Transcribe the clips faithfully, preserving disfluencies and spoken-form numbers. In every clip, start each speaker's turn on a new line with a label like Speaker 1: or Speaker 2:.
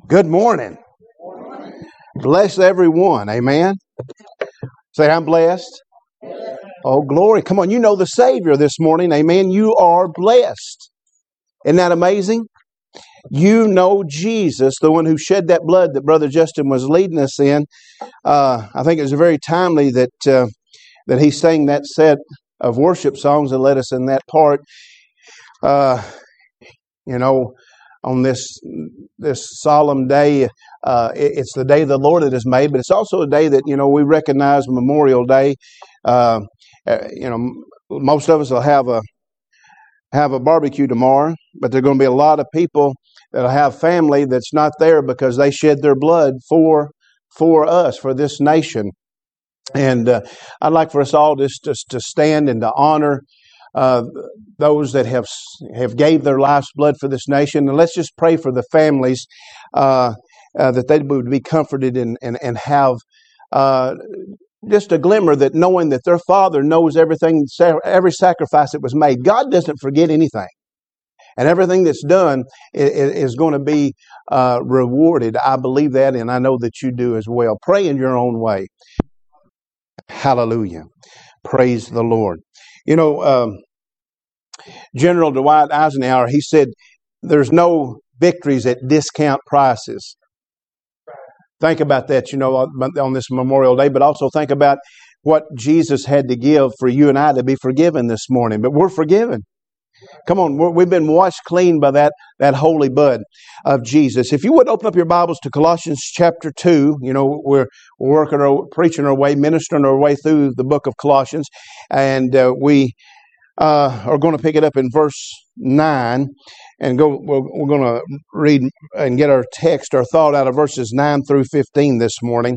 Speaker 1: Good morning. Bless everyone. Amen. Say, I'm blessed. Oh, glory. Come on. You know the Savior this morning. Amen. You are blessed. Isn't that amazing? You know Jesus, the one who shed that blood that Brother Justin was leading us in. Uh, I think it was very timely that uh, that he sang that set of worship songs and led us in that part. Uh, you know, on this this solemn day, uh, it, it's the day the Lord has made, but it's also a day that, you know, we recognize Memorial Day. Uh, uh, you know, most of us will have a have a barbecue tomorrow, but there are going to be a lot of people that'll have family that's not there because they shed their blood for for us, for this nation. And uh, I'd like for us all just, just to stand and to honor uh, those that have have gave their life's blood for this nation. And let's just pray for the families uh, uh, that they would be comforted and, and, and have uh, just a glimmer that knowing that their Father knows everything, every sacrifice that was made. God doesn't forget anything. And everything that's done is, is going to be uh, rewarded. I believe that, and I know that you do as well. Pray in your own way. Hallelujah. Praise the Lord. You know, um, General Dwight Eisenhower, he said, there's no victories at discount prices. Think about that, you know, on this Memorial Day, but also think about what Jesus had to give for you and I to be forgiven this morning. But we're forgiven. Come on, we're, we've been washed clean by that, that holy blood of Jesus. If you would open up your Bibles to Colossians chapter two, you know, we're, we're working our, preaching our way, ministering our way through the book of Colossians, and uh, we uh, are going to pick it up in verse nine, and go. We're, we're going to read and get our text, our thought out of verses nine through fifteen this morning.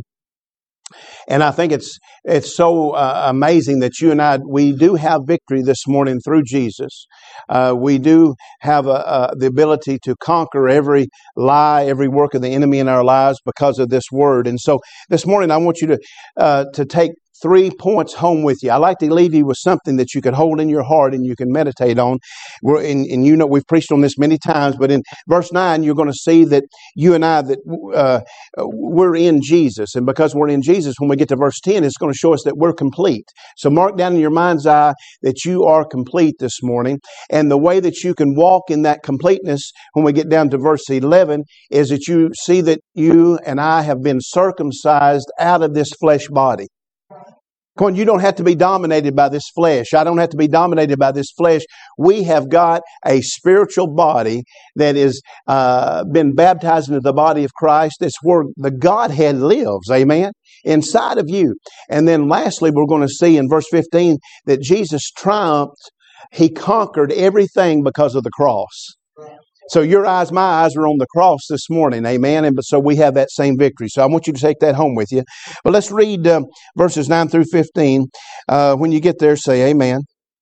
Speaker 1: And I think it's it's so uh, amazing that you and I, we do have victory this morning through Jesus. Uh, we do have a, a, the ability to conquer every lie, every work of the enemy in our lives because of this word. And so this morning I want you to uh, to take three points home with you. I like to leave you with something that you can hold in your heart and you can meditate on. We're in, and you know, we've preached on this many times, but in verse nine, you're going to see that you and I, that uh, we're in Jesus. And because we're in Jesus, when we get to verse ten, it's going to show us that we're complete. So mark down in your mind's eye that you are complete this morning. And the way that you can walk in that completeness when we get down to verse eleven is that you see that you and I have been circumcised out of this flesh body. Come on, you don't have to be dominated by this flesh. I don't have to be dominated by this flesh. We have got a spiritual body that has uh, been baptized into the body of Christ. That's where the Godhead lives, amen, inside of you. And then lastly, we're going to see in verse fifteen that Jesus triumphed. He conquered everything because of the cross. So your eyes, my eyes are on the cross this morning, amen, and so we have that same victory. So I want you to take that home with you. But let's read uh, verses nine through fifteen. Uh, when you get there, say amen.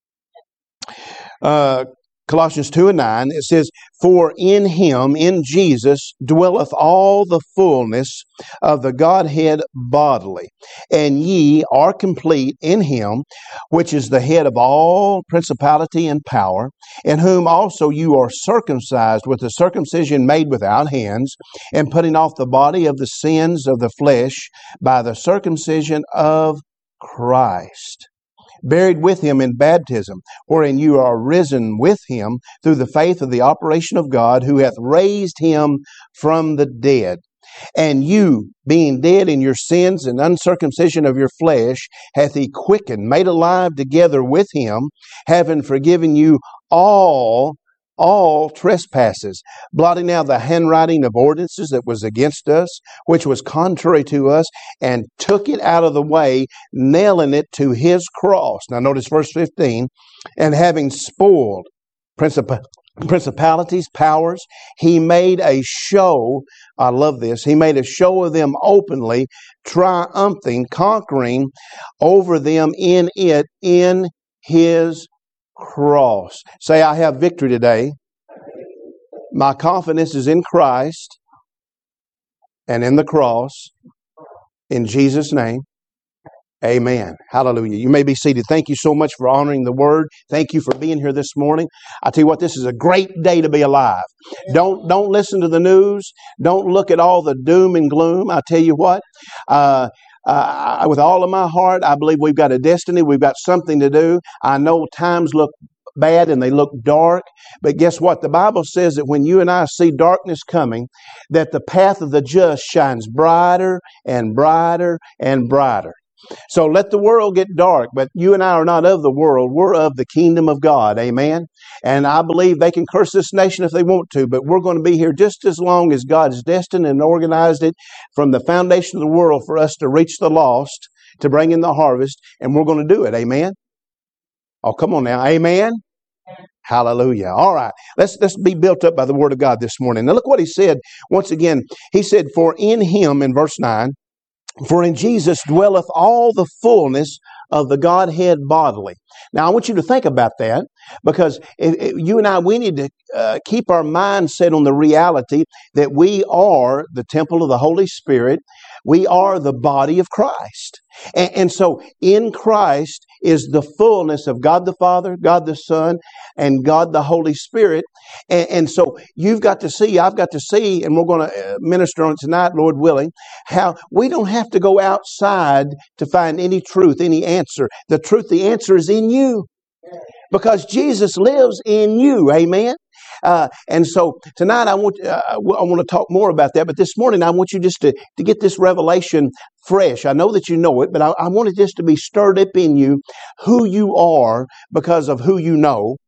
Speaker 1: Uh, Colossians two and nine, it says, "For in him, in Jesus, dwelleth all the fullness of the Godhead bodily, and ye are complete in him, which is the head of all principality and power, in whom also you are circumcised with the circumcision made without hands, and putting off the body of the sins of the flesh by the circumcision of Christ. Buried with him in baptism, wherein you are risen with him through the faith of the operation of God, who hath raised him from the dead. And you, being dead in your sins and uncircumcision of your flesh, hath he quickened, made alive together with him, having forgiven you all all trespasses, blotting out the handwriting of ordinances that was against us, which was contrary to us, and took it out of the way, nailing it to his cross." Now notice verse fifteen, "And having spoiled princip- principalities, powers, he made a show," I love this, "he made a show of them openly, triumphing, conquering over them in it, in his cross." Say, I have victory today. My confidence is in Christ and in the cross. In Jesus' name. Amen. Hallelujah. You may be seated. Thank you so much for honoring the word. Thank you for being here this morning. I tell you what, this is a great day to be alive. Don't don't listen to the news. Don't look at all the doom and gloom. I tell you what, uh, uh, with all of my heart, I believe we've got a destiny. We've got something to do. I know times look bad and they look dark, but guess what? The Bible says that when you and I see darkness coming, that the path of the just shines brighter and brighter and brighter. So let the world get dark, but you and I are not of the world. We're of the kingdom of God. Amen. And I believe they can curse this nation if they want to, but we're going to be here just as long as God has destined and organized it from the foundation of the world for us to reach the lost, to bring in the harvest, and we're going to do it. Amen. Oh, come on now. Amen. Hallelujah. All right. Let's, let's be built up by the word of God this morning. Now look what he said. Once again, he said, for in him, in verse nine, for in Jesus dwelleth all the fullness of the Godhead bodily. Now, I want you to think about that, because if, if you and I, we need to uh, keep our mind set on the reality that we are the temple of the Holy Spirit. We are the body of Christ. And, and so in Christ is the fullness of God the Father, God the Son, and God the Holy Spirit. And, and so you've got to see, I've got to see, and we're going to minister on it tonight, Lord willing, how we don't have to go outside to find any truth, any answer. The truth, the answer is in you, because Jesus lives in you. Amen. Uh, and so tonight I want uh, I want to talk more about that. But this morning I want you just to, to get this revelation fresh. I know that you know it, but I, I want it just to be stirred up in you, who you are because of who you know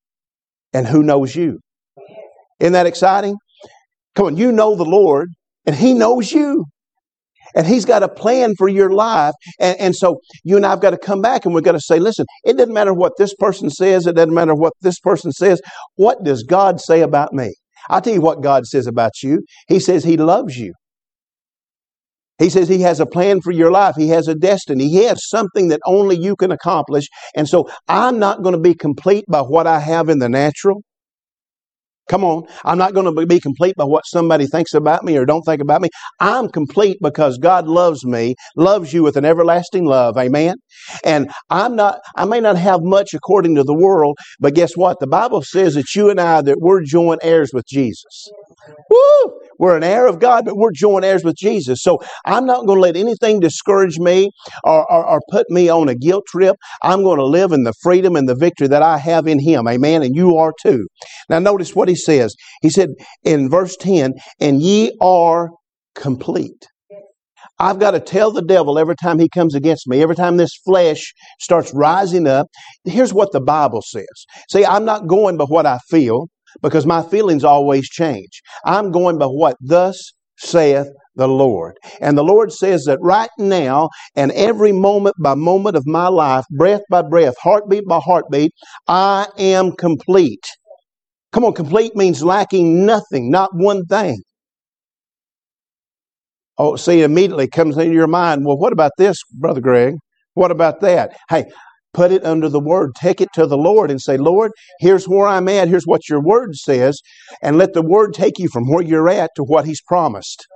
Speaker 1: and who knows you. Isn't that exciting? Come on, you know the Lord and He knows you. And He's got a plan for your life. And, and so you and I have got to come back and we've got to say, listen, it doesn't matter what this person says. It doesn't matter what this person says. What does God say about me? I'll tell you what God says about you. He says He loves you. He says He has a plan for your life. He has a destiny. He has something that only you can accomplish. And so I'm not going to be complete by what I have in the natural. Come on. I'm not going to be complete by what somebody thinks about me or don't think about me. I'm complete because God loves me, loves you with an everlasting love. Amen. And I'm not, I may not have much according to the world, but guess what? The Bible says that you and I, that we're joint heirs with Jesus. Woo! We're an heir of God, but we're joint heirs with Jesus. So I'm not going to let anything discourage me or, or, or put me on a guilt trip. I'm going to live in the freedom and the victory that I have in Him. Amen. And you are too. Now notice what he says. He said in verse ten, and ye are complete. I've got to tell the devil every time he comes against me, every time this flesh starts rising up, here's what the Bible says. See, I'm not going by what I feel, because my feelings always change. I'm going by what thus saith the Lord. And the Lord says that right now and every moment by moment of my life, breath by breath, heartbeat by heartbeat, I am complete. Come on, complete means lacking nothing, not one thing. Oh, see, immediately comes into your mind, well, what about this, Brother Greg? What about that? Hey, put it under the Word. Take it to the Lord and say, Lord, here's where I'm at. Here's what your Word says. And let the Word take you from where you're at to what He's promised.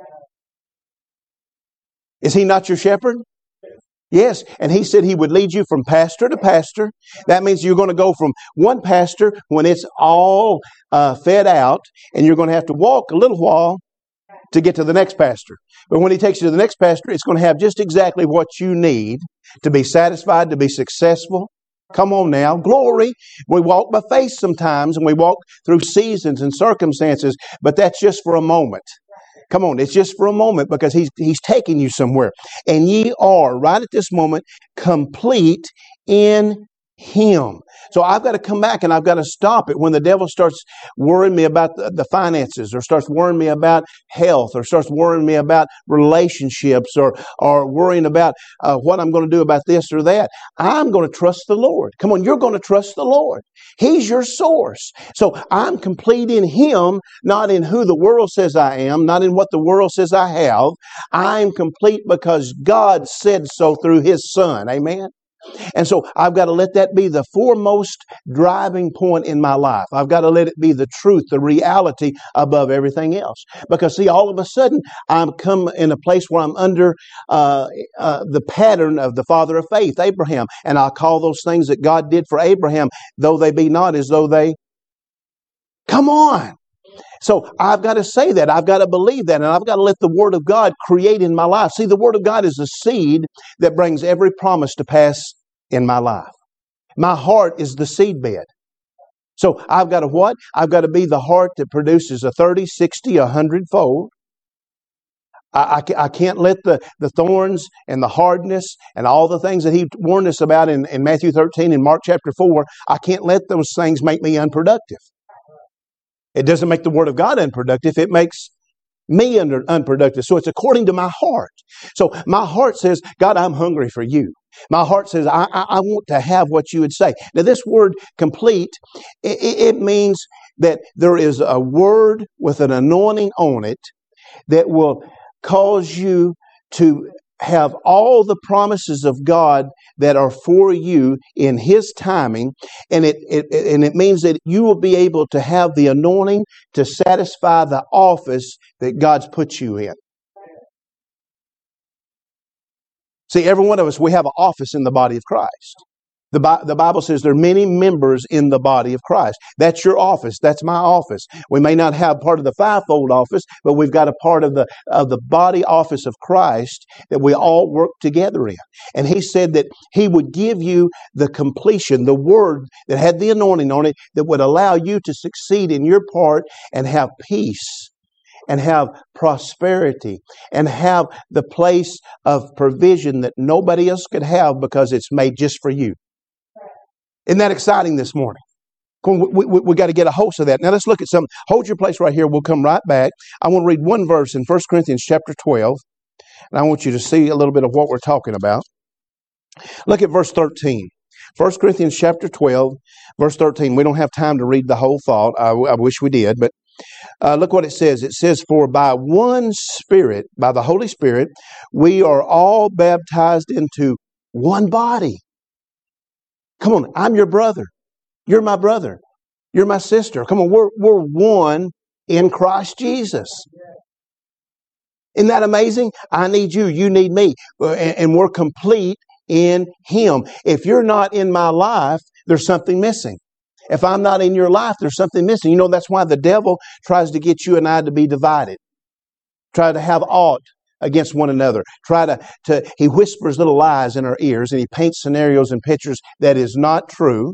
Speaker 1: Is He not your shepherd? Yes. And He said He would lead you from pastor to pastor. That means you're going to go from one pastor when it's all uh, fed out, and you're going to have to walk a little while to get to the next pastor. But when He takes you to the next pastor, it's going to have just exactly what you need to be satisfied, to be successful. Come on now. Glory. We walk by faith sometimes, and we walk through seasons and circumstances, but that's just for a moment. Come on, it's just for a moment, because He's He's taking you somewhere. And ye are, right at this moment, complete in Him. So I've got to come back and I've got to stop it when the devil starts worrying me about the, the finances, or starts worrying me about health, or starts worrying me about relationships, or, or worrying about uh, what I'm going to do about this or that. I'm going to trust the Lord. Come on, you're going to trust the Lord. He's your source. So I'm complete in Him, not in who the world says I am, not in what the world says I have. I'm complete because God said so through His Son. Amen. And so I've got to let that be the foremost driving point in my life. I've got to let it be the truth, the reality above everything else. Because see, all of a sudden, I'm come in a place where I'm under uh, uh, the pattern of the father of faith, Abraham. And I'll call those things that God did for Abraham, though they be not, as though they... Come on! So I've got to say that. I've got to believe that. And I've got to let the Word of God create in my life. See, the Word of God is the seed that brings every promise to pass in my life. My heart is the seed bed. So I've got to what? I've got to be the heart that produces a thirty, sixty, a hundred fold. I, I, I can't let the, the thorns and the hardness and all the things that He warned us about in, in Matthew thirteen and Mark chapter four, I can't let those things make me unproductive. It doesn't make the Word of God unproductive. It makes me under, unproductive. So it's according to my heart. So my heart says, God, I'm hungry for you. My heart says, I, I, I want to have what you would say. Now this word complete, it, it means that there is a word with an anointing on it that will cause you to have all the promises of God that are for you in His timing, and it, it and it means that you will be able to have the anointing to satisfy the office that God's put you in. See, every one of us, we have an office in the body of Christ. The, Bi- the Bible says there are many members in the body of Christ. That's your office. That's my office. We may not have part of the fivefold office, but we've got a part of the of the body office of Christ that we all work together in. And He said that He would give you the completion, the word that had the anointing on it that would allow you to succeed in your part and have peace and have prosperity and have the place of provision that nobody else could have because it's made just for you. Isn't that exciting this morning? We, we, we, we got to get a hold of that. Now let's look at some. Hold your place right here. We'll come right back. I want to read one verse in First Corinthians chapter twelve. And I want you to see a little bit of what we're talking about. Look at verse thirteen. First Corinthians chapter twelve, verse thirteen. We don't have time to read the whole thought. I, I wish we did. But uh, look what it says. It says, for by one Spirit, by the Holy Spirit, we are all baptized into one body. Come on, I'm your brother. You're my brother. You're my sister. Come on, we're, we're one in Christ Jesus. Isn't that amazing? I need you. You need me. And, and we're complete in Him. If you're not in my life, there's something missing. If I'm not in your life, there's something missing. You know, that's why the devil tries to get you and I to be divided. Try to have aught against one another. Try to, to, he whispers little lies in our ears and he paints scenarios and pictures that is not true.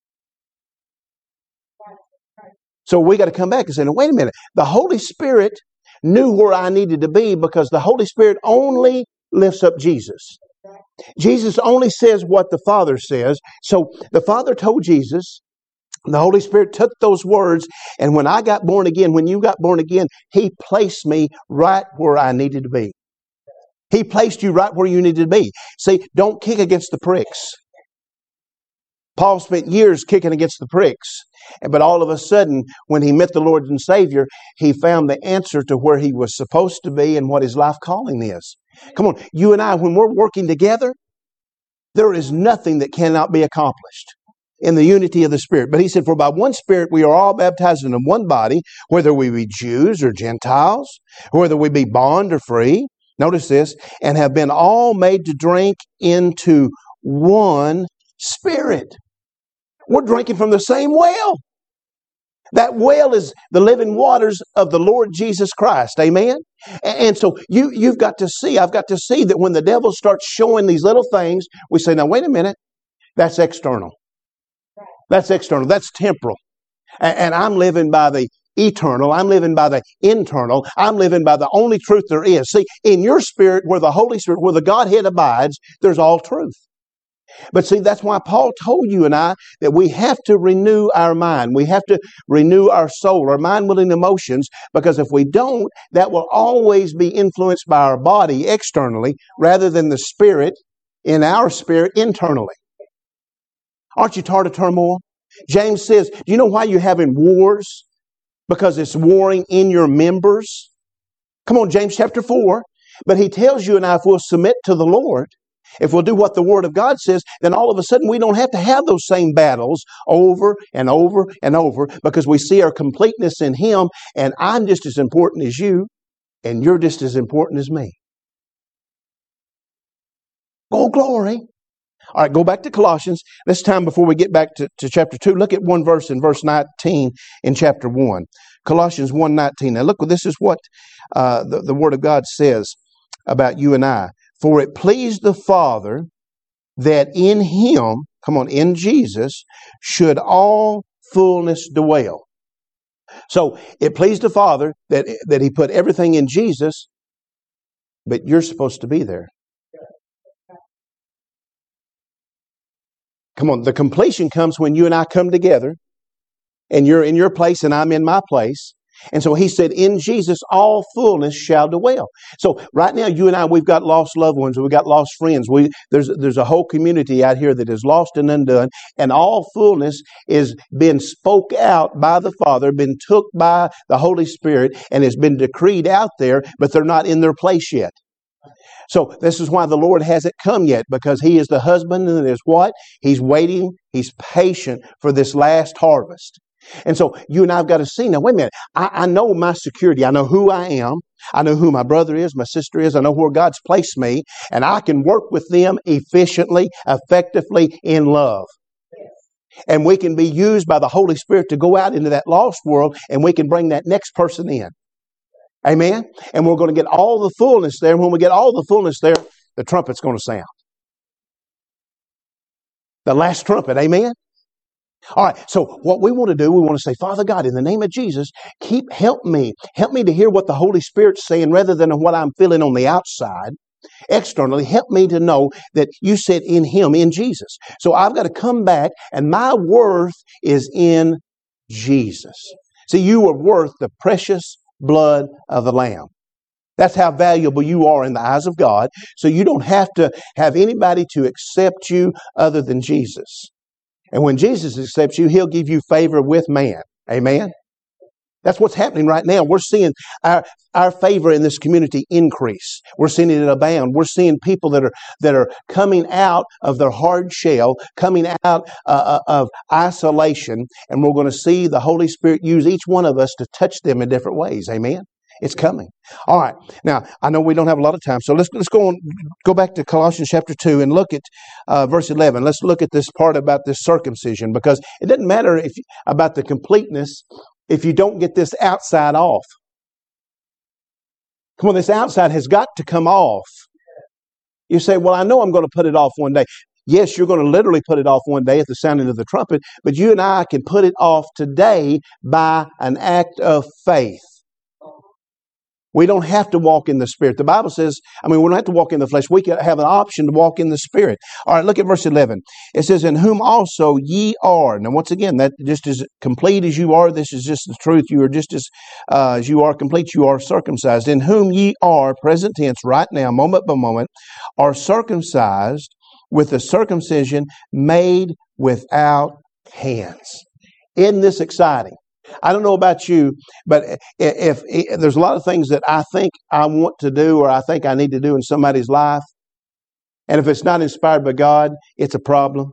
Speaker 1: So we got to come back and say, no, wait a minute. The Holy Spirit knew where I needed to be because the Holy Spirit only lifts up Jesus. Jesus only says what the Father says. So the Father told Jesus, the Holy Spirit took those words, and when I got born again, when you got born again, He placed me right where I needed to be. He placed you right where you needed to be. See, don't kick against the pricks. Paul spent years kicking against the pricks, but all of a sudden, when he met the Lord and Savior, he found the answer to where he was supposed to be and what his life calling is. Come on, you and I, when we're working together, there is nothing that cannot be accomplished in the unity of the Spirit. But he said, for by one Spirit we are all baptized into one body, whether we be Jews or Gentiles, whether we be bond or free. Notice this, and have been all made to drink into one Spirit. We're drinking from the same well. That well is the living waters of the Lord Jesus Christ. Amen? And so you, you've got to see, I've got to see that when the devil starts showing these little things, we say, now wait a minute, that's external. That's external. That's temporal. And, and I'm living by the eternal. I'm living by the internal. I'm living by the only truth there is. See, in your spirit, where the Holy Spirit, where the Godhead abides, there's all truth. But see, that's why Paul told you and I that we have to renew our mind. We have to renew our soul, our mind, will, and emotions, because if we don't, that will always be influenced by our body externally rather than the Spirit in our spirit internally. Aren't you tired of turmoil? James says, do you know why you're having wars? Because it's warring in your members. Come on, James chapter four. But he tells you and I, if we'll submit to the Lord, If we'll do what the Word of God says, then all of a sudden we don't have to have those same battles over and over and over, because we see our completeness in Him, and I'm just as important as you, and you're just as important as me. Oh, glory. All right, go back to Colossians. This time before we get back to, to chapter two, look at one verse in verse nineteen in chapter one. Colossians one nineteen. Now look, this is what uh, the, the Word of God says about you and I. For it pleased the Father that in Him, come on, in Jesus, should all fullness dwell. So it pleased the Father that, that He put everything in Jesus, but you're supposed to be there. Come on, the completion comes when you and I come together, and you're in your place and I'm in my place. And so He said, in Jesus, all fullness shall dwell. So right now, you and I, we've got lost loved ones. We've got lost friends. We, there's, there's a whole community out here that is lost and undone. And all fullness is been spoke out by the Father, been took by the Holy Spirit, and has been decreed out there, but they're not in their place yet. So this is why the Lord hasn't come yet, because He is the husband and is what? He's waiting. He's patient for this last harvest. And so you and I have got to see, now wait a minute, I, I know my security. I know who I am. I know who my brother is, my sister is. I know where God's placed me. And I can work with them efficiently, effectively, in love. And we can be used by the Holy Spirit to go out into that lost world, and we can bring that next person in. Amen? And we're going to get all the fullness there. And when we get all the fullness there, the trumpet's going to sound. The last trumpet. Amen? All right, so what we want to do, we want to say, Father God, in the name of Jesus, keep, help me. Help me to hear what the Holy Spirit's saying rather than what I'm feeling on the outside. Externally, help me to know that you said in Him, in Jesus. So I've got to come back, and my worth is in Jesus. See, you are worth the precious blood of the Lamb. That's how valuable you are in the eyes of God. So you don't have to have anybody to accept you other than Jesus. And when Jesus accepts you, He'll give you favor with man. Amen? That's what's happening right now. We're seeing our, our favor in this community increase. We're seeing it abound. We're seeing people that are that are coming out of their hard shell, coming out uh, of isolation, and we're going to see the Holy Spirit use each one of us to touch them in different ways. Amen? It's coming. All right. Now, I know we don't have a lot of time, so let's let's go on. Go back to Colossians chapter two and look at uh, verse eleven. Let's look at this part about this circumcision, because it doesn't matter if about the completeness if you don't get this outside off. Come on, this outside has got to come off. You say, well, I know I'm going to put it off one day. Yes, you're going to literally put it off one day at the sounding of the trumpet, but you and I can put it off today by an act of faith. We don't have to walk in the Spirit. The Bible says, I mean, we don't have to walk in the flesh. We can have an option to walk in the Spirit. All right, look at verse eleven. It says, in whom also ye are. Now, once again, that just as complete as you are, this is just the truth. You are just as, uh, as you are complete, you are circumcised. In whom ye are, present tense, right now, moment by moment, are circumcised with the circumcision made without hands. Isn't this exciting? I don't know about you, but if, if, if there's a lot of things that I think I want to do or I think I need to do in somebody's life, and if it's not inspired by God, it's a problem.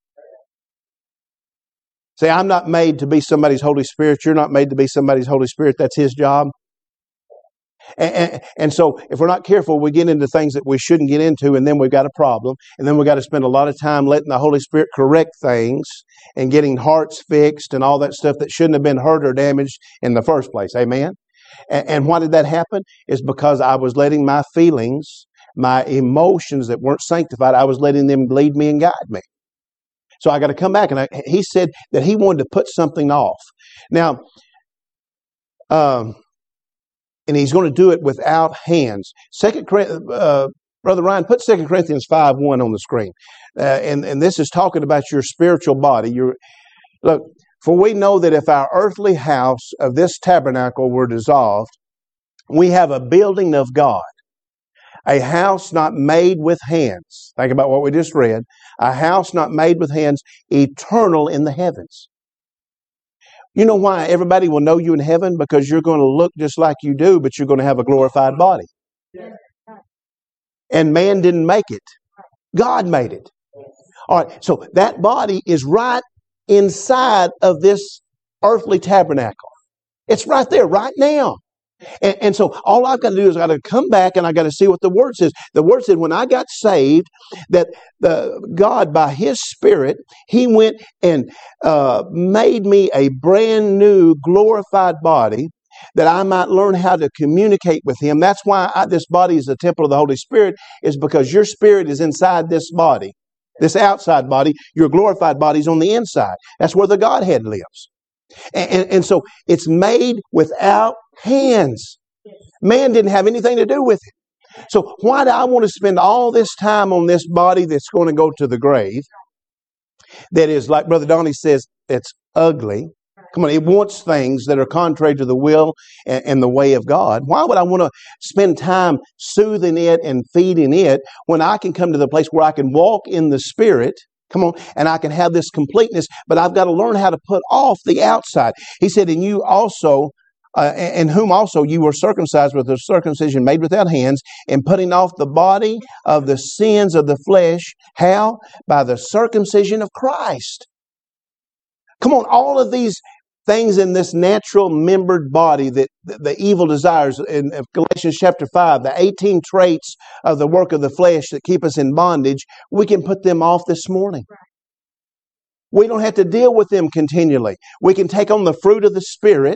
Speaker 1: See, I'm not made to be somebody's Holy Spirit. You're not made to be somebody's Holy Spirit. That's His job. And, and, and so if we're not careful, we get into things that we shouldn't get into, and then we've got a problem. And then we've got to spend a lot of time letting the Holy Spirit correct things and getting hearts fixed and all that stuff that shouldn't have been hurt or damaged in the first place. Amen? And, and why did that happen? Is because I was letting my feelings, my emotions that weren't sanctified, I was letting them lead me and guide me. So I got to come back. And I, he said that he wanted to put something off. Now, um, and he's going to do it without hands. Second, uh, Brother Ryan, put Second Corinthians five one on the screen. Uh, and, and this is talking about your spiritual body. Your, look, for we know that if our earthly house of this tabernacle were dissolved, we have a building of God, a house not made with hands. Think about what we just read. A house not made with hands, eternal in the heavens. You know why everybody will know you in heaven? Because you're going to look just like you do, but you're going to have a glorified body. And man didn't make it. God made it. All right, so that body is right inside of this earthly tabernacle. It's right there, right now. And, and so all I've got to do is I've got to come back and I've got to see what the Word says. The Word said when I got saved, that the God, by His Spirit, He went and uh, made me a brand new glorified body that I might learn how to communicate with Him. That's why I, this body is the temple of the Holy Spirit, is because your spirit is inside this body. This outside body, your glorified body is on the inside. That's where the Godhead lives. And, and, and so it's made without hands. Man didn't have anything to do with it. So why do I want to spend all this time on this body that's going to go to the grave? That is, like Brother Donnie says, it's ugly. Come on, it wants things that are contrary to the will and, and the way of God. Why would I want to spend time soothing it and feeding it when I can come to the place where I can walk in the Spirit? Come on, and I can have this completeness, but I've got to learn how to put off the outside. He said, and you also, uh, in whom also you were circumcised with a circumcision made without hands, and putting off the body of the sins of the flesh. How? By the circumcision of Christ. Come on, all of these things in this natural membered body, that the, the evil desires in Galatians chapter five, the eighteen traits of the work of the flesh that keep us in bondage, we can put them off this morning. We don't have to deal with them continually. We can take on the fruit of the Spirit.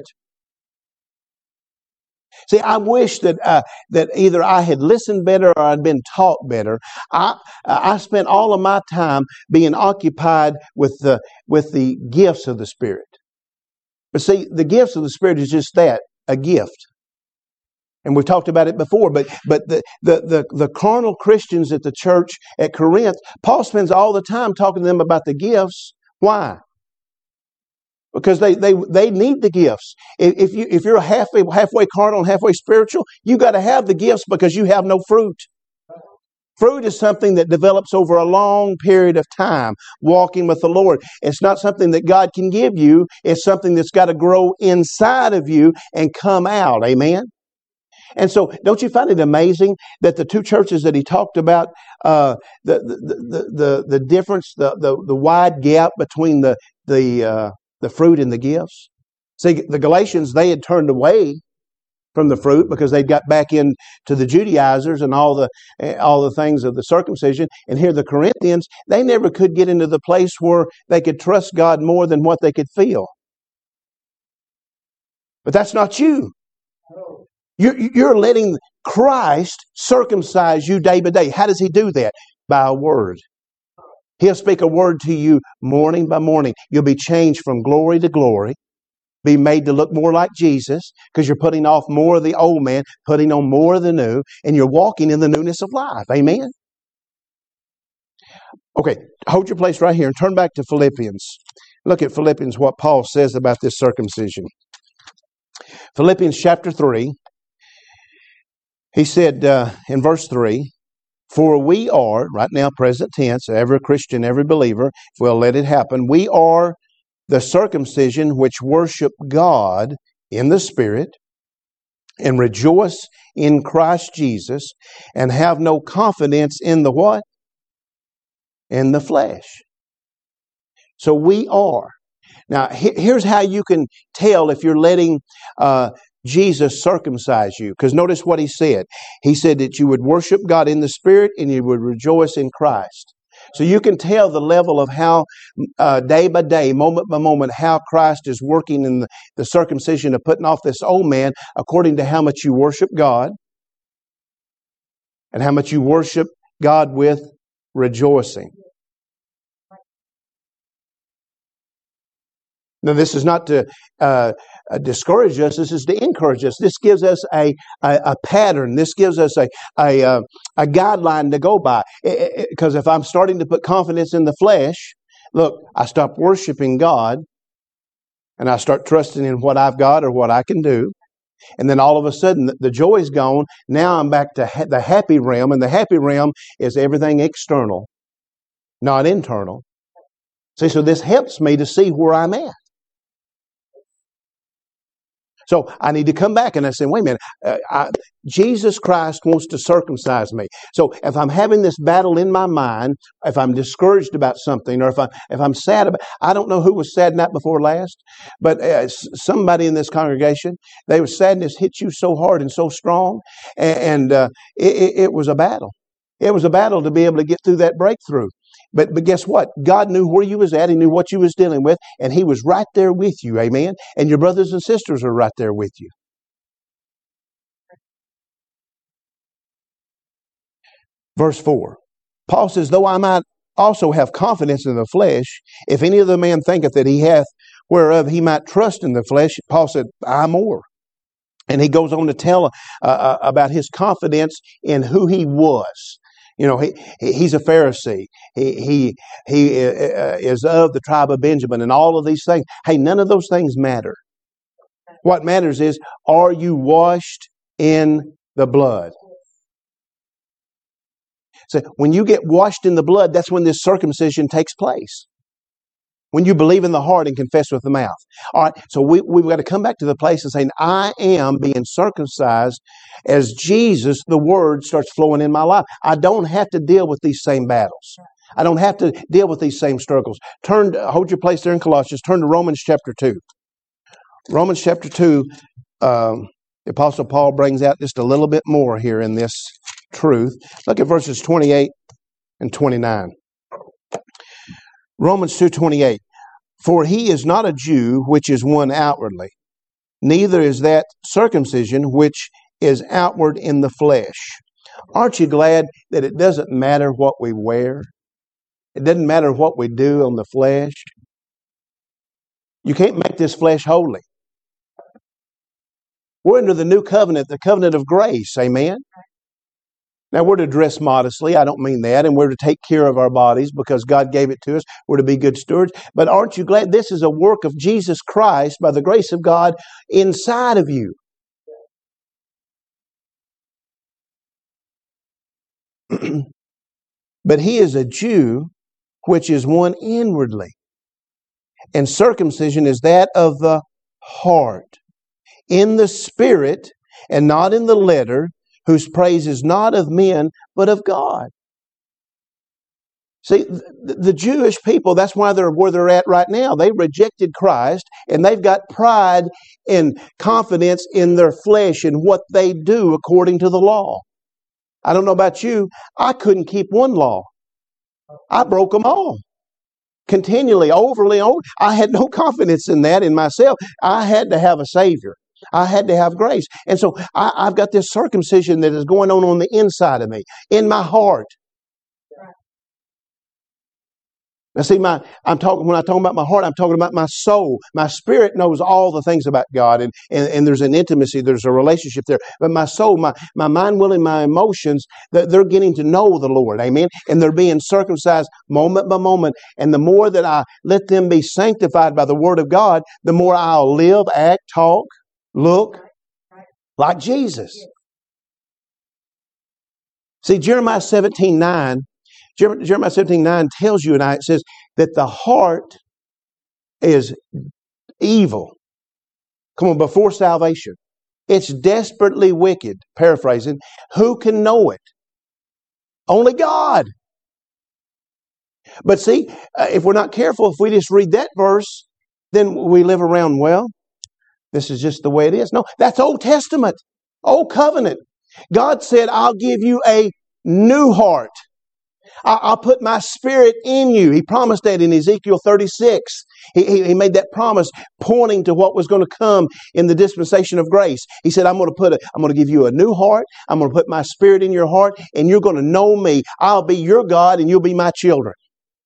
Speaker 1: See, I wish that uh, that either I had listened better or I'd been taught better. I I spent all of my time being occupied with the with the gifts of the Spirit. But see, the gifts of the Spirit is just that, a gift. And we've talked about it before, but but the, the, the, the carnal Christians at the church at Corinth, Paul spends all the time talking to them about the gifts. Why? Because they they, they need the gifts. If, if, you, if you're halfway, halfway carnal and halfway spiritual, you got to have the gifts because you have no fruit. Fruit is something that develops over a long period of time, walking with the Lord. It's not something that God can give you. It's something that's got to grow inside of you and come out. Amen? And so, don't you find it amazing that the two churches that he talked about, uh, the, the, the, the, the difference, the, the, the wide gap between the, the, uh, the fruit and the gifts? See, the Galatians, they had turned away from the fruit because they got back into the Judaizers and all the all the things of the circumcision. And here the Corinthians, they never could get into the place where they could trust God more than what they could feel. But that's not you. You're, you're letting Christ circumcise you day by day. How does He do that? By a word. He'll speak a word to you morning by morning. You'll be changed from glory to glory. Be made to look more like Jesus because you're putting off more of the old man, putting on more of the new, and you're walking in the newness of life. Amen? Okay, hold your place right here and turn back to Philippians. Look at Philippians, what Paul says about this circumcision. Philippians chapter three, he said uh, in verse three, for we are, right now present tense, every Christian, every believer, if we'll let it happen, we are the circumcision which worship God in the Spirit and rejoice in Christ Jesus and have no confidence in the what? In the flesh. So we are. Now, here's how you can tell if you're letting uh, Jesus circumcise you. Because notice what he said. He said that you would worship God in the Spirit and you would rejoice in Christ. So you can tell the level of how uh, day by day, moment by moment, how Christ is working in the, the circumcision of putting off this old man according to how much you worship God and how much you worship God with rejoicing. Now, this is not to uh, discourage us. This is to encourage us. This gives us a, a, a pattern. This gives us a, a, uh, a guideline to go by. Because if I'm starting to put confidence in the flesh, look, I stop worshiping God and I start trusting in what I've got or what I can do. And then all of a sudden, the joy's gone. Now I'm back to ha- the happy realm. And the happy realm is everything external, not internal. See, so this helps me to see where I'm at. So I need to come back and I say, wait a minute, uh, I, Jesus Christ wants to circumcise me. So if I'm having this battle in my mind, if I'm discouraged about something, or if, I, if I'm sad about, I don't know who was sad night before last, but uh, somebody in this congregation, they were sadness hit you so hard and so strong, and, and uh, it, it was a battle. It was a battle to be able to get through that breakthrough. But but guess what? God knew where you was at. He knew what you was dealing with. And He was right there with you. Amen. And your brothers and sisters are right there with you. Verse four. Paul says, though I might also have confidence in the flesh, if any other man thinketh that he hath whereof he might trust in the flesh, Paul said, I more. And he goes on to tell uh, about his confidence in who he was. You know, he he's a Pharisee. He he he is of the tribe of Benjamin, and all of these things. Hey, none of those things matter. What matters is, are you washed in the blood? So when you get washed in the blood, that's when this circumcision takes place. When you believe in the heart and confess with the mouth. All right, so we, we've got to come back to the place and say, I am being circumcised as Jesus, the Word, starts flowing in my life. I don't have to deal with these same battles. I don't have to deal with these same struggles. Turn, to, hold your place there in Colossians. Turn to Romans chapter two. Romans chapter two, um, the Apostle Paul brings out just a little bit more here in this truth. Look at verses twenty-eight and twenty-nine. Romans two twenty-eight. For he is not a Jew which is one outwardly, neither is that circumcision which is outward in the flesh. Aren't you glad that it doesn't matter what we wear? It doesn't matter what we do on the flesh. You can't make this flesh holy. We're under the new covenant, the covenant of grace. Amen? Now, we're to dress modestly. I don't mean that. And we're to take care of our bodies because God gave it to us. We're to be good stewards. But aren't you glad this is a work of Jesus Christ by the grace of God inside of you? But he is a Jew which is one inwardly. And circumcision is that of the heart, in the spirit and not in the letter, whose praise is not of men, but of God. See, the, the Jewish people, that's why they're where they're at right now. They rejected Christ, and they've got pride and confidence in their flesh and what they do according to the law. I don't know about you. I couldn't keep one law. I broke them all. Continually, overly, over. I had no confidence in that in myself. I had to have a Savior. I had to have grace. And so I, I've got this circumcision that is going on on the inside of me, in my heart. Now see, my I'm talking when I talk about my heart, I'm talking about my soul. My spirit knows all the things about God, and, and, and there's an intimacy, there's a relationship there. But my soul, my, my mind, will, and my emotions, they're getting to know the Lord. Amen. And they're being circumcised moment by moment. And the more that I let them be sanctified by the Word of God, the more I'll live, act, talk, look like Jesus. See, Jeremiah seventeen nine, Jeremiah seventeen nine tells you and I, it says that the heart is evil. Come on, before salvation. It's desperately wicked, paraphrasing. Who can know it? Only God. But see, uh, if we're not careful, if we just read that verse, then we live around, well, this is just the way it is. No, that's Old Testament, Old Covenant. God said, I'll give you a new heart. I'll put my spirit in you. He promised that in Ezekiel thirty-six. He, he, he made that promise pointing to what was going to come in the dispensation of grace. He said, I'm going to put a, I'm going to give you a new heart. I'm going to put my spirit in your heart, and you're going to know me. I'll be your God, and you'll be my children.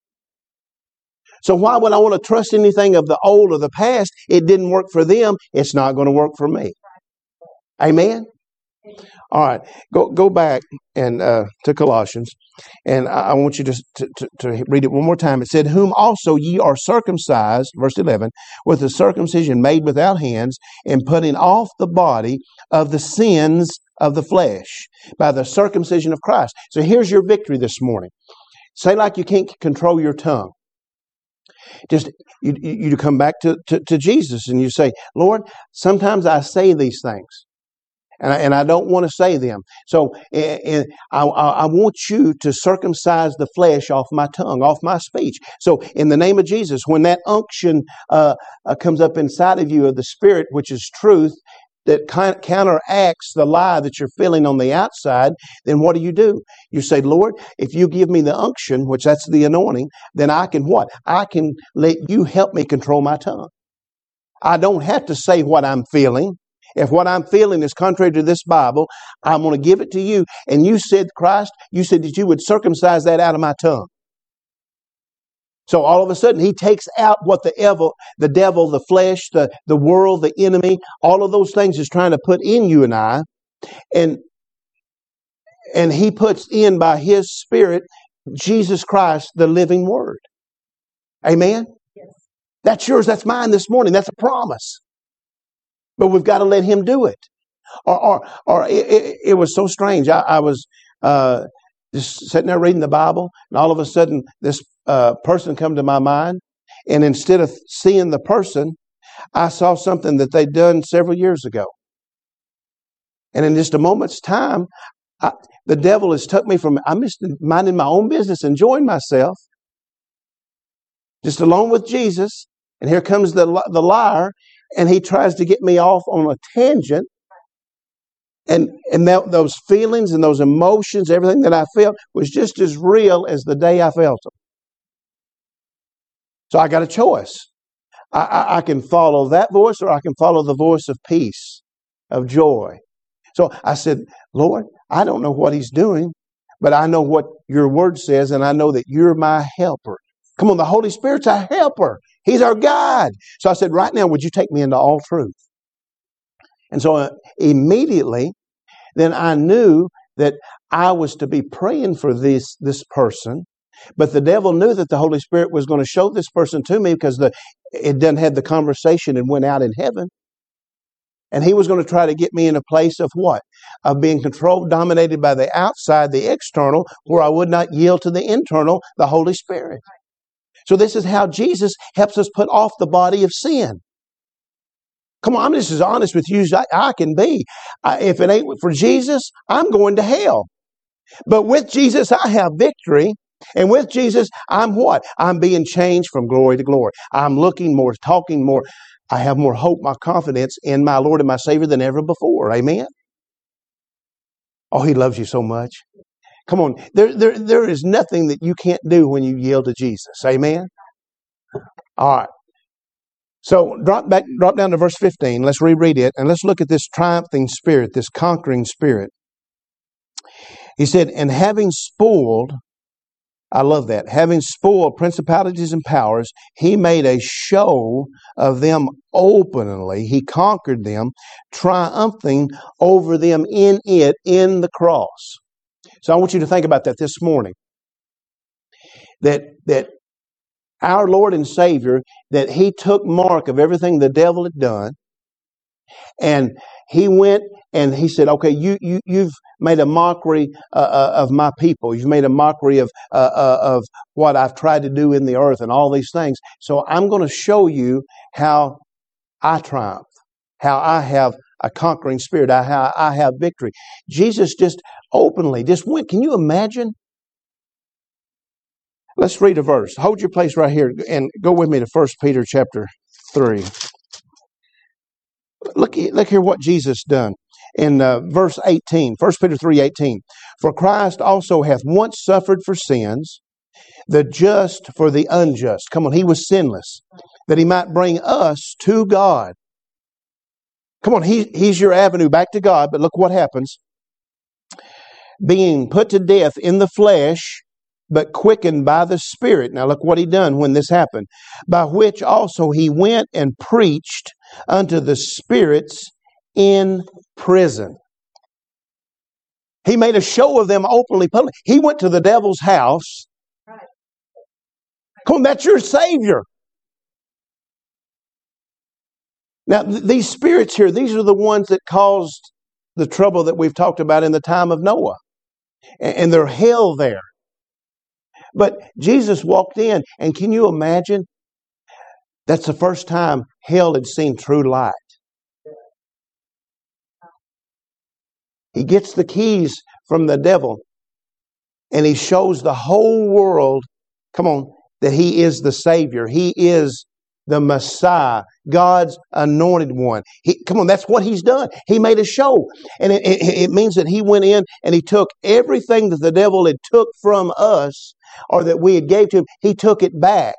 Speaker 1: So why would I want to trust anything of the old or the past? It didn't work for them. It's not going to work for me. Amen? All right. Go go back and uh, to Colossians, and I, I want you to, to, to, to read it one more time. It said, whom also ye are circumcised, verse eleven, with the circumcision made without hands, and putting off the body of the sins of the flesh by the circumcision of Christ. So here's your victory this morning. Say like you can't control your tongue. Just you, you, you come back to, to, to Jesus and you say, Lord, sometimes I say these things. And I, and I don't want to say them. So uh, I, I want you to circumcise the flesh off my tongue, off my speech. So in the name of Jesus, when that unction uh, uh, comes up inside of you of the Spirit, which is truth, that kind counteracts the lie that you're feeling on the outside, then what do you do? You say, Lord, if you give me the unction, which that's the anointing, then I can what? I can let you help me control my tongue. I don't have to say what I'm feeling. If what I'm feeling is contrary to this Bible, I'm going to give it to you. And you said, Christ, you said that you would circumcise that out of my tongue. So all of a sudden, he takes out what the devil, the devil, the flesh, the, the world, the enemy, all of those things is trying to put in you and I. And, and he puts in by his Spirit, Jesus Christ, the living Word. Amen? Yes. That's yours. That's mine this morning. That's a promise. But we've got to let him do it. Or, or, or it, it, it was so strange. I, I was uh, just sitting there reading the Bible, and all of a sudden, this uh, person come to my mind. And instead of seeing the person, I saw something that they'd done several years ago. And in just a moment's time, I, the devil has took me from, I'm just minding my own business, enjoying myself, just alone with Jesus. And here comes the the liar. And he tries to get me off on a tangent. And, and that, those feelings and those emotions, everything that I felt was just as real as the day I felt them. So I got a choice. I, I, I can follow that voice, or I can follow the voice of peace, of joy. So I said, Lord, I don't know what he's doing, but I know what your word says, and I know that you're my helper. Come on, the Holy Spirit's our helper. He's our guide. So I said, right now, would you take me into all truth? And so uh, immediately, then I knew that I was to be praying for this, this person. But the devil knew that the Holy Spirit was going to show this person to me, because the, it done had the conversation and went out in heaven. And he was going to try to get me in a place of what? Of being controlled, dominated by the outside, the external, where I would not yield to the internal, the Holy Spirit. So this is how Jesus helps us put off the body of sin. Come on, I'm just as honest with you as I, I can be. I, if it ain't for Jesus, I'm going to hell. But with Jesus, I have victory. And with Jesus, I'm what? I'm being changed from glory to glory. I'm looking more, talking more. I have more hope, more confidence in my Lord and my Savior than ever before. Amen? Oh, he loves you so much. Come on, there, there, there is nothing that you can't do when you yield to Jesus. Amen? All right. So drop back, drop down to verse fifteen. Let's reread it, and let's look at this triumphing spirit, this conquering spirit. He said, and having spoiled, I love that, having spoiled principalities and powers, he made a show of them openly. He conquered them, triumphing over them in it, in the cross. So I want you to think about that this morning. That, that our Lord and Savior, that he took mark of everything the devil had done, and he went and he said, okay, you, you, you've made a mockery uh, uh, of my people. You've made a mockery of, uh, uh, of what I've tried to do in the earth and all these things. So I'm going to show you how I triumph, how I have a conquering spirit, how I have victory. Jesus just openly just went. Can you imagine? Let's read a verse. Hold your place right here and go with me to First Peter chapter three. Look, look here what Jesus done in uh, verse eighteen. First Peter three eighteen. For Christ also hath once suffered for sins, the just for the unjust. Come on, he was sinless, that he might bring us to God. Come on, he, he's your avenue back to God. But look what happens. Being put to death in the flesh, but quickened by the Spirit. Now look what he done when this happened. By which also he went and preached unto the spirits in prison. He made a show of them openly, public. He went to the devil's house. Come on, that's your Savior. Now, th- these spirits here, these are the ones that caused the trouble that we've talked about in the time of Noah. And, and they're hell there. But Jesus walked in, and can you imagine? That's the first time hell had seen true light. He gets the keys from the devil, and he shows the whole world, come on, that he is the Savior. He is the Messiah, God's anointed one. He, come on, that's what he's done. He made a show. And it, it, it means that he went in and he took everything that the devil had took from us, or that we had gave to him, he took it back.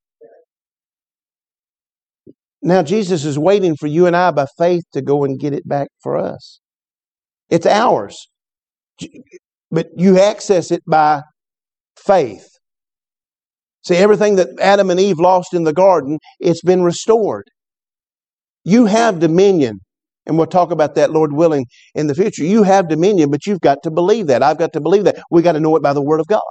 Speaker 1: Now Jesus is waiting for you and I by faith to go and get it back for us. It's ours. But you access it by faith. See, everything that Adam and Eve lost in the garden, it's been restored. You have dominion. And we'll talk about that, Lord willing, in the future. You have dominion, but you've got to believe that. I've got to believe that. We've got to know it by the Word of God.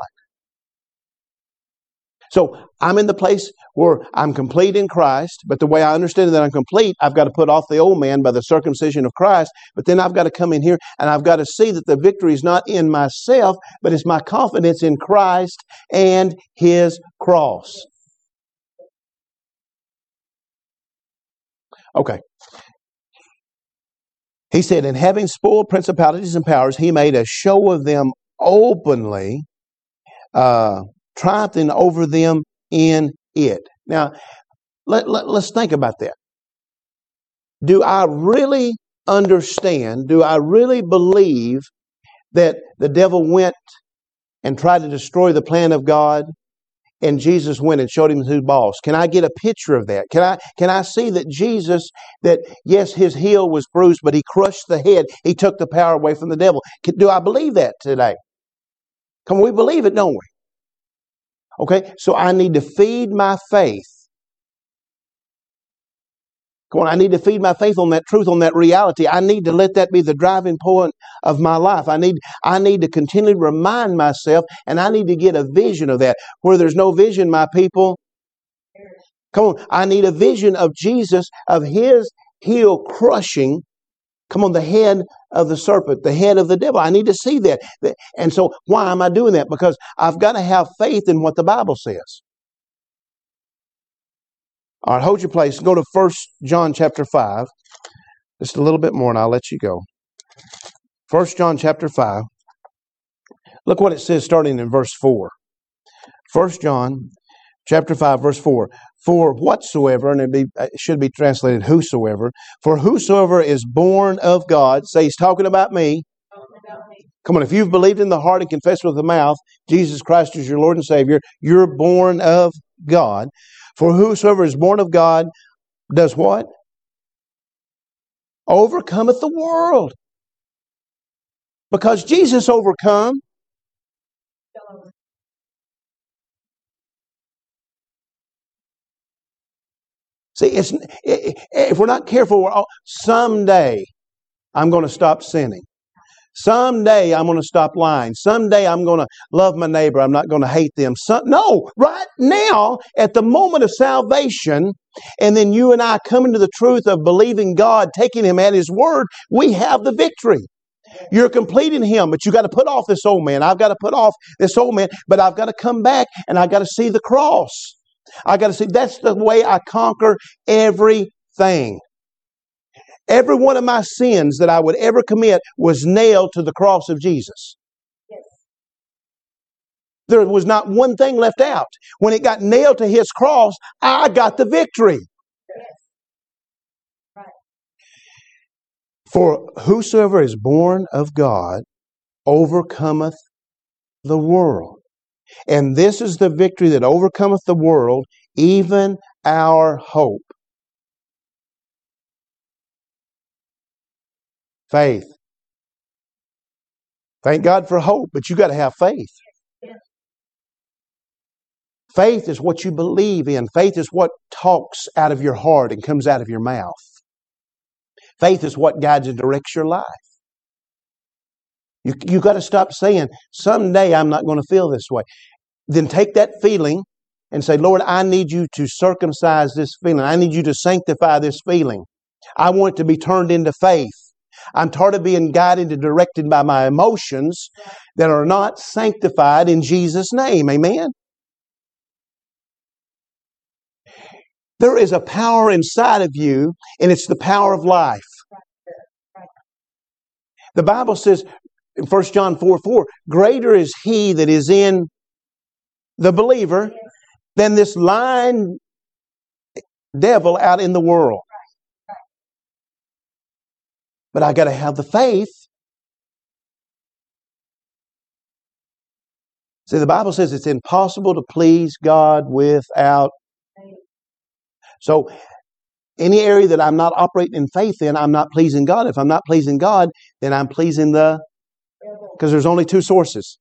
Speaker 1: So I'm in the place where I'm complete in Christ, but the way I understand that I'm complete, I've got to put off the old man by the circumcision of Christ, but then I've got to come in here and I've got to see that the victory is not in myself, but it's my confidence in Christ and His cross. Okay. He said, and having spoiled principalities and powers, He made a show of them openly, uh, triumphing over them in it. Now, let, let, let's think about that. Do I really understand, do I really believe that the devil went and tried to destroy the plan of God, and Jesus went and showed him who's boss? Can I get a picture of that? Can I, can I see that Jesus, that yes, his heel was bruised, but he crushed the head. He took the power away from the devil. Can, do I believe that today? Come on, we believe it, don't we? Okay, so I need to feed my faith. Come on, I need to feed my faith on that truth, on that reality. I need to let that be the driving point of my life. I need, I need to continually remind myself, and I need to get a vision of that. Where there's no vision, my people, come on, I need a vision of Jesus, of His heel crushing, come on, the head of the serpent, the head of the devil. I need to see that. And so why am I doing that? Because I've got to have faith in what the Bible says. All right, hold your place. Go to First John chapter five. Just a little bit more and I'll let you go. First John chapter five. Look what it says starting in verse four. First John chapter five, verse four. For whatsoever, and it, be, it should be translated whosoever, for whosoever is born of God, say He's talking about me. Come on, if you've believed in the heart and confessed with the mouth, Jesus Christ is your Lord and Savior, you're born of God. For whosoever is born of God does what? Overcometh the world. Because Jesus overcome. See, it's, if we're not careful, we're all, someday I'm going to stop sinning. Someday I'm going to stop lying. Someday I'm going to love my neighbor. I'm not going to hate them. Some, no, right now, at the moment of salvation, and then you and I coming to the truth of believing God, taking Him at His word, we have the victory. You're complete in Him, but you got to put off this old man. I've got to put off this old man, but I've got to come back and I've got to see the cross. I got to see, that's the way I conquer everything. Every one of my sins that I would ever commit was nailed to the cross of Jesus. Yes. There was not one thing left out. When it got nailed to His cross, I got the victory. Yes. Right. For whosoever is born of God overcometh the world. And this is the victory that overcometh the world, even our hope. Faith. Thank God for hope, but you got to have faith. Faith is what you believe in. Faith is what talks out of your heart and comes out of your mouth. Faith is what guides and directs your life. You you got to stop saying, someday I'm not going to feel this way. Then take that feeling and say, Lord, I need you to circumcise this feeling. I need you to sanctify this feeling. I want it to be turned into faith. I'm tired of being guided and directed by my emotions that are not sanctified in Jesus' name. Amen? There is a power inside of you, and it's the power of life. The Bible says in First John four four, greater is He that is in the believer than this lying devil out in the world. But I got to have the faith. See, the Bible says it's impossible to please God without. So, any area that I'm not operating in faith in, I'm not pleasing God. If I'm not pleasing God, then I'm pleasing the... Because there's only two sources.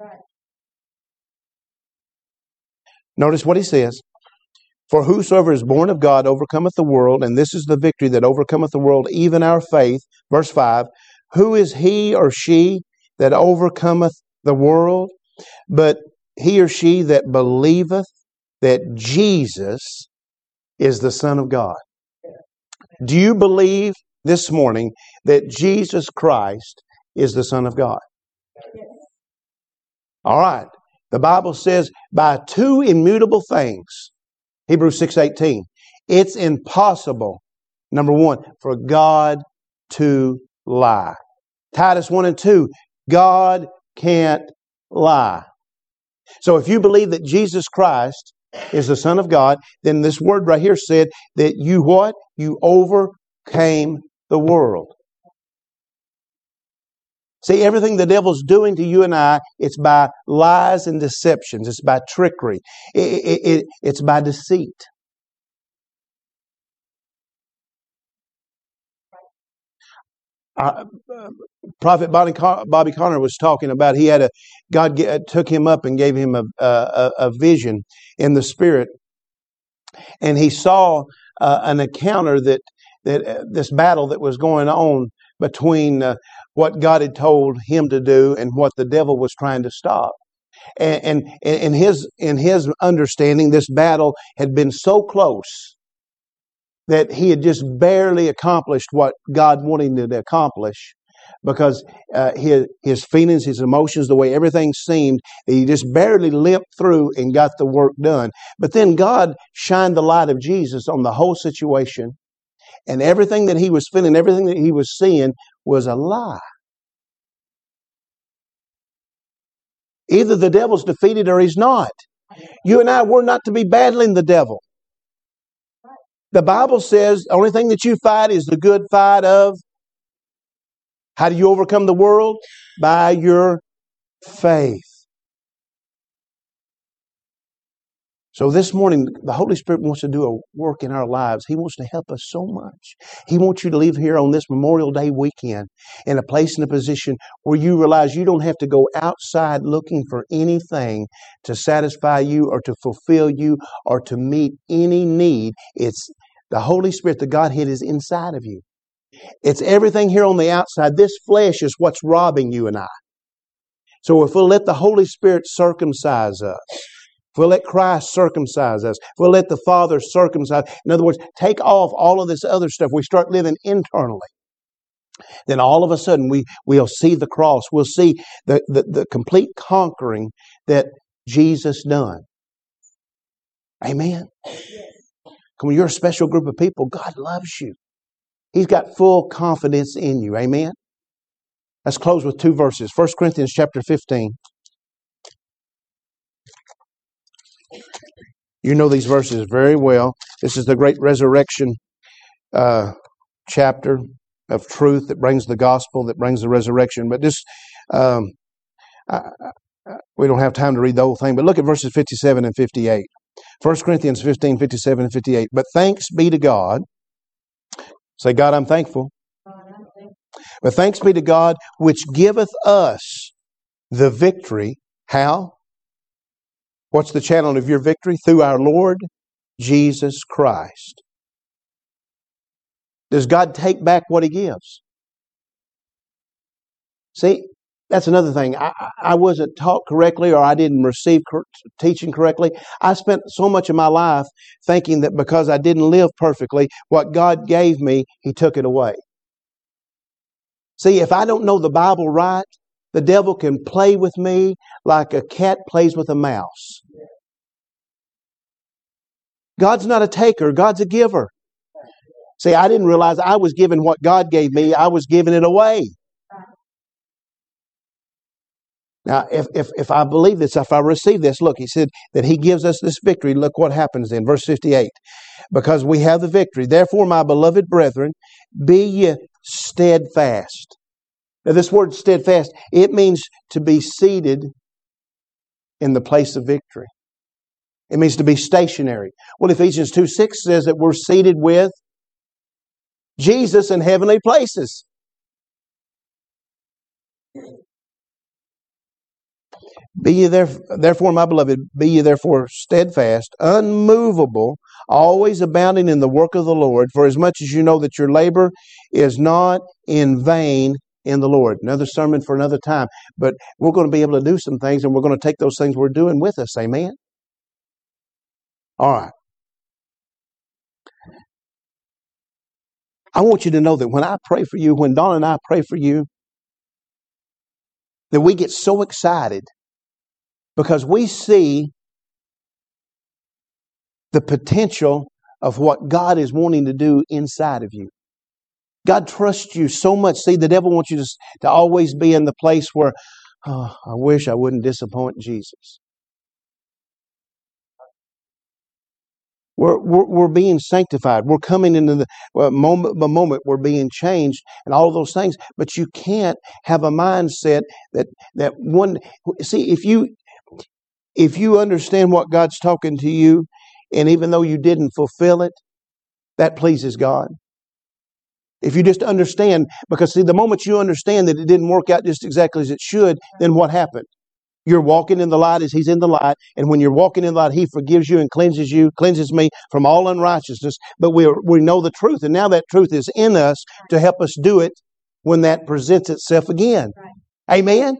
Speaker 1: Notice what he says. For whosoever is born of God overcometh the world, and this is the victory that overcometh the world, even our faith. Verse five. Who is he or she that overcometh the world? But he or she that believeth that Jesus is the Son of God. Do you believe this morning that Jesus Christ is the Son of God? All right. The Bible says by two immutable things, Hebrews six eighteen, it's impossible, number one, for God to lie. Titus one and two, God can't lie. So if you believe that Jesus Christ is the Son of God, then this word right here said that you what? You overcame the world. See, everything the devil's doing to you and I, it's by lies and deceptions. It's by trickery. It, it, it, it's by deceit. Uh, Prophet Bobby, Bobby Conner was talking about he had a God get, took him up and gave him a, a, a vision in the spirit, and he saw uh, an encounter that that uh, this battle that was going on between uh, what God had told him to do and what the devil was trying to stop. And, and in his in his understanding, this battle had been so close that he had just barely accomplished what God wanted him to accomplish, because uh, his his feelings, his emotions, the way everything seemed, he just barely limped through and got the work done. But then God shined the light of Jesus on the whole situation, and everything that he was feeling, everything that he was seeing was a lie. Either the devil's defeated or he's not. You and I, we're not to be battling the devil. The Bible says the only thing that you fight is the good fight of... How do you overcome the world? By your faith. So this morning, the Holy Spirit wants to do a work in our lives. He wants to help us so much. He wants you to leave here on this Memorial Day weekend in a place and a position where you realize you don't have to go outside looking for anything to satisfy you or to fulfill you or to meet any need. It's the Holy Spirit, the Godhead, is inside of you. It's everything here on the outside. This flesh is what's robbing you and I. So if we'll let the Holy Spirit circumcise us, if we'll let Christ circumcise us, if we'll let the Father circumcise, in other words, take off all of this other stuff, we start living internally, then all of a sudden we, we'll see the cross. We'll see the, the, the complete conquering that Jesus done. Amen? Come on, you're a special group of people. God loves you. He's got full confidence in you. Amen? Let's close with two verses. First Corinthians chapter fifteen. You know these verses very well. This is the great resurrection uh, chapter of truth that brings the gospel, that brings the resurrection. But just, um, I, I, we don't have time to read the whole thing, but look at verses fifty-seven and fifty-eight. First Corinthians fifteen, fifty-seven and fifty-eight. But thanks be to God. Say, God, I'm thankful. But thanks be to God, which giveth us the victory. How? What's the channel of your victory? Through our Lord Jesus Christ. Does God take back what He gives? See, that's another thing. I, I wasn't taught correctly, or I didn't receive cor- teaching correctly. I spent so much of my life thinking that because I didn't live perfectly, what God gave me, He took it away. See, if I don't know the Bible right, the devil can play with me like a cat plays with a mouse. God's not a taker. God's a giver. See, I didn't realize I was giving what God gave me. I was giving it away. Now, if, if, if I believe this, if I receive this, look, he said that he gives us this victory. Look what happens in verse fifty-eight. Because we have the victory. Therefore, my beloved brethren, be ye steadfast. Now, this word steadfast, it means to be seated in the place of victory. It means to be stationary. Well, Ephesians two six says that we're seated with Jesus in heavenly places. Be ye therefore, my beloved, be ye therefore steadfast, unmovable, always abounding in the work of the Lord, for as much as you know that your labor is not in vain in the Lord. Another sermon for another time. But we're going to be able to do some things, and we're going to take those things we're doing with us. Amen? All right. I want you to know that when I pray for you, when Don and I pray for you, that we get so excited because we see the potential of what God is wanting to do inside of you. God trusts you so much. See, the devil wants you to, to always be in the place where, oh, I wish I wouldn't disappoint Jesus. We're, we're, we're being sanctified. We're coming into the well, moment by moment. We're being changed and all of those things. But you can't have a mindset that, that one, see, if you, if you understand what God's talking to you, and even though you didn't fulfill it, that pleases God. If you just understand, because see, the moment you understand that it didn't work out just exactly as it should, then what happened? You're walking in the light as He's in the light. And when you're walking in the light, He forgives you and cleanses you, cleanses me from all unrighteousness. But we we know the truth. And now that truth is in us to help us do it when that presents itself again. Right. Amen?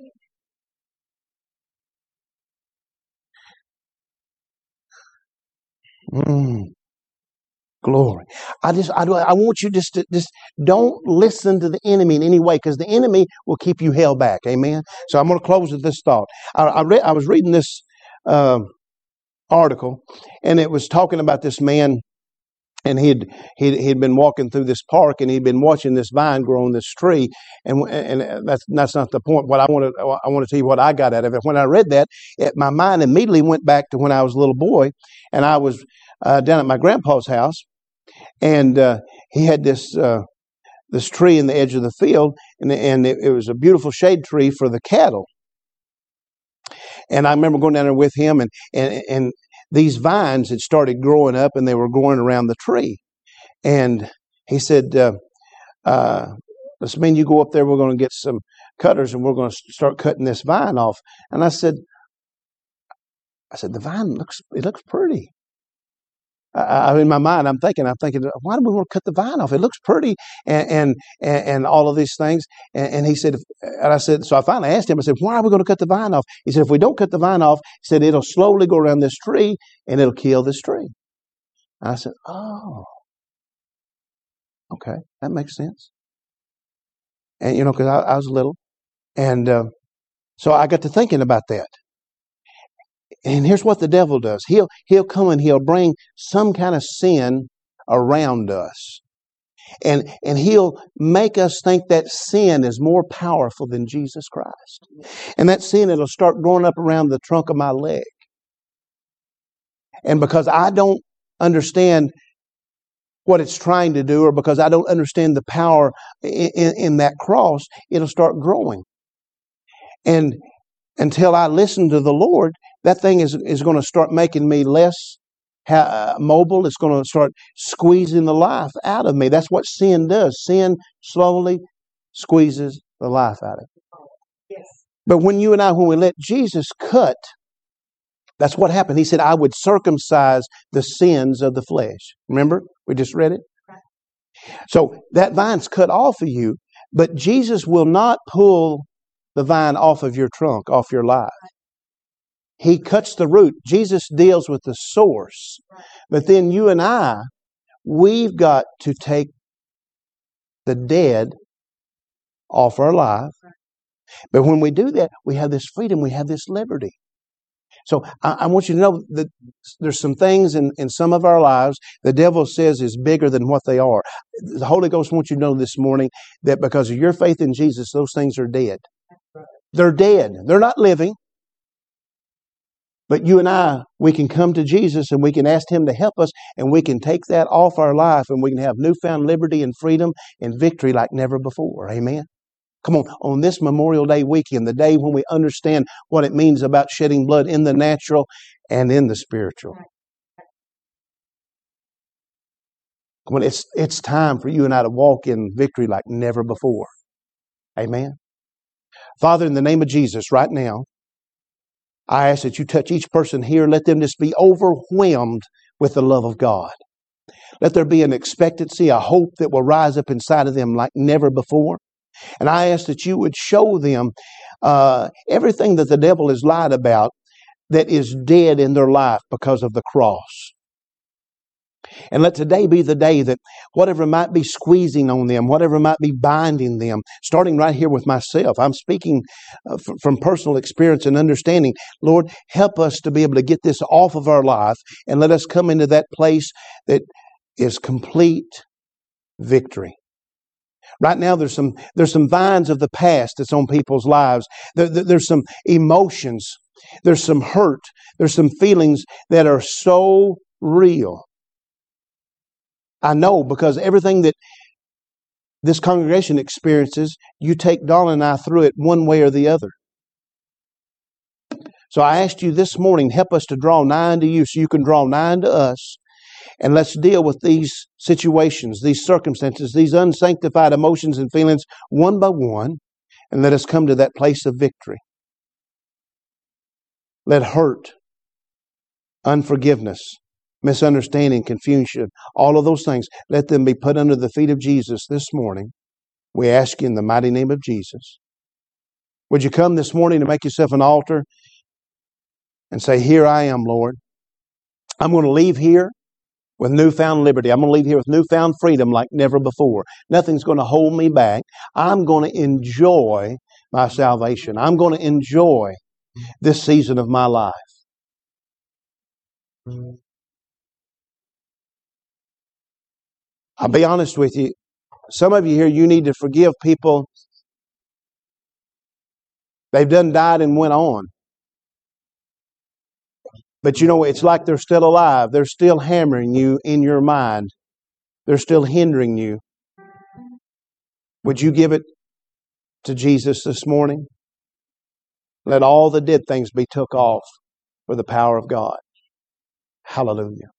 Speaker 1: Mm. Glory. I just, I, I want you just to, just don't listen to the enemy in any way, because the enemy will keep you held back. Amen. So I'm going to close with this thought. I, I read, I was reading this uh, article, and it was talking about this man, and he'd, he'd, he'd been walking through this park, and he'd been watching this vine grow on this tree. And, and that's, that's not the point. What I want to, I want to tell you what I got out of it. When I read that, it, my mind immediately went back to when I was a little boy, and I was uh, down at my grandpa's house. And uh, he had this uh, this tree in the edge of the field, and, and it, it was a beautiful shade tree for the cattle. And I remember going down there with him, and, and, and these vines had started growing up, and they were growing around the tree. And he said, uh, uh, "Let's mean you go up there. We're going to get some cutters, and we're going to start cutting this vine off." And I said, "I said the vine looks it looks pretty." I, in my mind, I'm thinking, I'm thinking, why do we want to cut the vine off? It looks pretty, and and and, and all of these things. And, and he said, if, and I said, so I finally asked him. I said, why are we going to cut the vine off? He said, if we don't cut the vine off, he said, it'll slowly go around this tree, and it'll kill this tree. And I said, oh, okay, that makes sense. And you know, because I, I was little, and uh, so I got to thinking about that. And here's what the devil does. He'll, he'll come and he'll bring some kind of sin around us. And, and he'll make us think that sin is more powerful than Jesus Christ. And that sin, it'll start growing up around the trunk of my leg. And because I don't understand what it's trying to do, or because I don't understand the power in, in, in that cross, it'll start growing. And until I listen to the Lord, that thing is, is going to start making me less uh, mobile. It's going to start squeezing the life out of me. That's what sin does. Sin slowly squeezes the life out of me. Yes. But when you and I, when we let Jesus cut, that's what happened. He said, I would circumcise the sins of the flesh. Remember? We just read it. Right. So that vine's cut off of you, but Jesus will not pull the vine off of your trunk, off your life. He cuts the root. Jesus deals with the source. But then you and I, we've got to take the dead off our life. But when we do that, we have this freedom, we have this liberty. So I, I want you to know that there's some things in, in some of our lives the devil says is bigger than what they are. The Holy Ghost wants you to know this morning that because of your faith in Jesus, those things are dead. They're dead. They're not living. But you and I, we can come to Jesus and we can ask Him to help us, and we can take that off our life, and we can have newfound liberty and freedom and victory like never before. Amen? Come on, on this Memorial Day weekend, the day when we understand what it means about shedding blood in the natural and in the spiritual. Come on, it's, it's time for you and I to walk in victory like never before. Amen? Father, in the name of Jesus, right now, I ask that you touch each person here. Let them just be overwhelmed with the love of God. Let there be an expectancy, a hope that will rise up inside of them like never before. And I ask that you would show them uh, everything that the devil has lied about that is dead in their life because of the cross. And let today be the day that whatever might be squeezing on them, whatever might be binding them, starting right here with myself, I'm speaking uh, f- from personal experience and understanding. Lord, help us to be able to get this off of our life and let us come into that place that is complete victory. Right now, there's some there's some vines of the past that's on people's lives. There, there, there's some emotions. There's some hurt. There's some feelings that are so real. I know because everything that this congregation experiences, you take Darla and I through it one way or the other. So I asked you this morning, help us to draw nigh unto you so you can draw nigh unto us. And let's deal with these situations, these circumstances, these unsanctified emotions and feelings one by one, and let us come to that place of victory. Let hurt, unforgiveness, misunderstanding, confusion, all of those things, let them be put under the feet of Jesus this morning. We ask you in the mighty name of Jesus. Would you come this morning to make yourself an altar and say, here I am, Lord. I'm going to leave here with newfound liberty. I'm going to leave here with newfound freedom like never before. Nothing's going to hold me back. I'm going to enjoy my salvation. I'm going to enjoy this season of my life. I'll be honest with you. Some of you here, you need to forgive people. They've done died and went on. But you know, it's like they're still alive. They're still hammering you in your mind. They're still hindering you. Would you give it to Jesus this morning? Let all the dead things be took off for the power of God. Hallelujah.